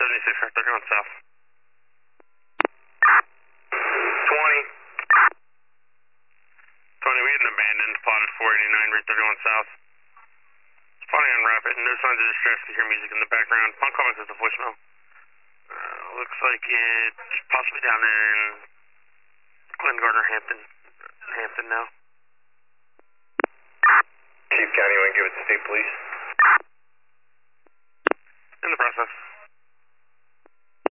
76, car 31 south. 20. 20, we had an abandoned, plotted 489, route 31 south. Spotting on rapid, no signs of distress, you hear music in the background. Punk comments at the voicemail. Looks like it's possibly down there in Glen Gardner, Hampton now. Chief County, you want to give it to state police?